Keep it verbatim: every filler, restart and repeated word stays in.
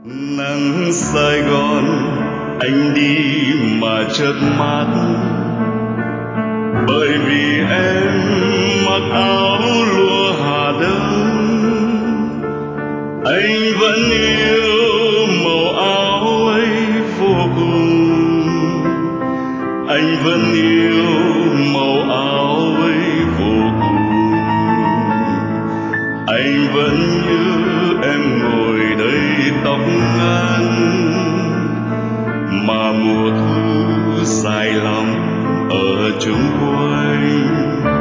Nắng Sài Gòn anh đi mà chớp mắt, bởi vì em mặc áo lụa Hà Đông. Anh vẫn yêu màu áo ấy vô cùng, anh vẫn yêu màu áo ấy vô cùng. Anh vẫn nhớ em ngồi đây tóc ngắn, mà mùa thu dài lắm ở chung quanh.